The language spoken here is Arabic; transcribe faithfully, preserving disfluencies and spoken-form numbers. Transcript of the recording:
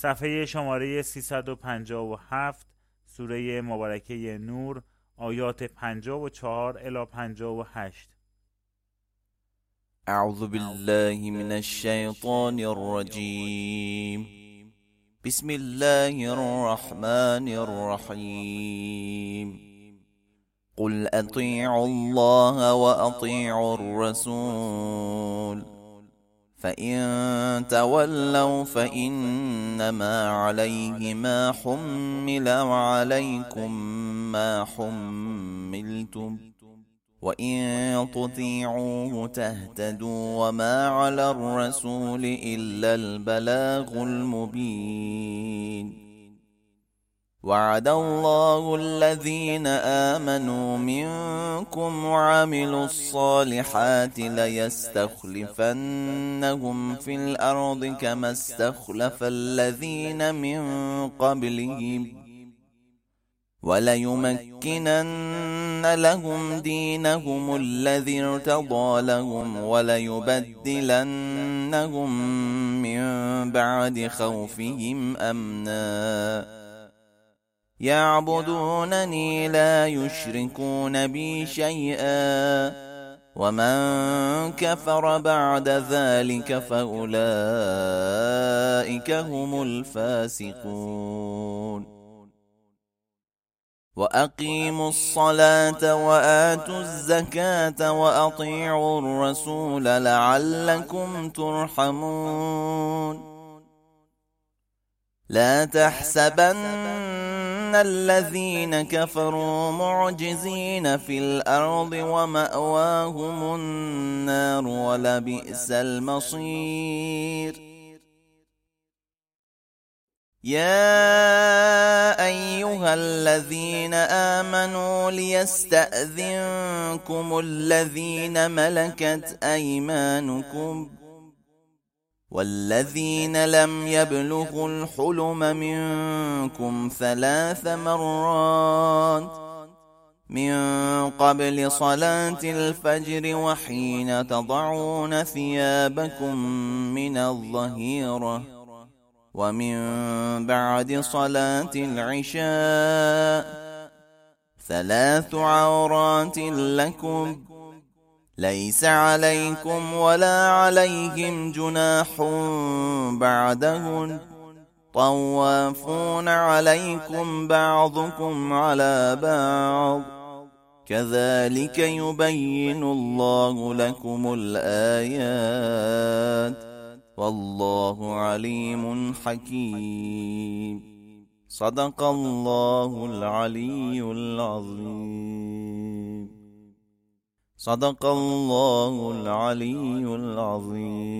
صفحه شماره سیصد و پنجاه و هفت، سوره مبارکه نور، آیات پنجاه و چهار الی پنجاه و هشت. اعوذ بالله من الشیطان الرجیم. بسم الله الرحمن الرحیم. قل اطیعوا الله واطیعوا الرسول فإن تولوا فإنما عليه ما حمل وعليكم ما حملتم وإن تطيعوه تهتدوا وما على الرسول إلا البلاغ المبين. وعد الله الذين آمنوا منكم وعملوا الصالحات ليستخلفنهم في الأرض كما استخلف الذين من قبلهم وليمكنن لهم دينهم الذي ارتضى لهم وليبدلنهم من بعد خوفهم أمنا يعبدونني لا يشركون بي شيئا ومن كفر بعد ذلك فأولئك هم الفاسقون. وأقيموا الصلاة وآتوا الزكاة وأطيعوا الرسول لعلكم ترحمون. لا تحسبن الذين كفروا معجزين في الأرض ومأواهم النار ولبئس المصير. يا أيها الذين آمنوا ليستأذنكم الذين ملكت أيمانكم والذين لم يبلغوا الحلم منكم ثلاث مرات من قبل صلاة الفجر وحين تضعون ثيابكم من الظهيرة ومن بعد صلاة العشاء ثلاث عورات لكم ليس عليكم ولا عليهم جناح بعدهن طوافون عليكم بعضكم على بعض كذلك يبين الله لكم الآيات والله عليم حكيم. صدق الله العلي العظيم. صدق الله العلي العظيم.